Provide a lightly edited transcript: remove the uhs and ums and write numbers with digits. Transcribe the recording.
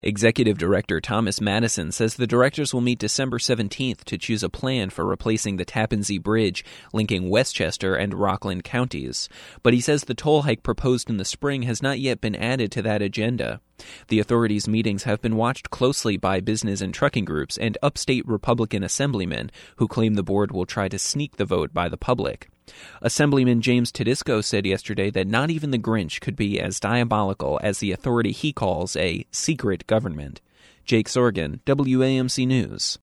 Executive Director Thomas Madison says the directors will meet December 17th to choose a plan for replacing the Tappan Zee Bridge linking Westchester and Rockland counties. But he says the toll hike proposed in the spring has not yet been added to that agenda. The authority's meetings have been watched closely by business and trucking groups and upstate Republican assemblymen who claim the board will try to sneak the vote by the public. Assemblyman James Tedisco said yesterday that not even the Grinch could be as diabolical as the authority he calls a secret government. Jake Sorgan, WAMC News.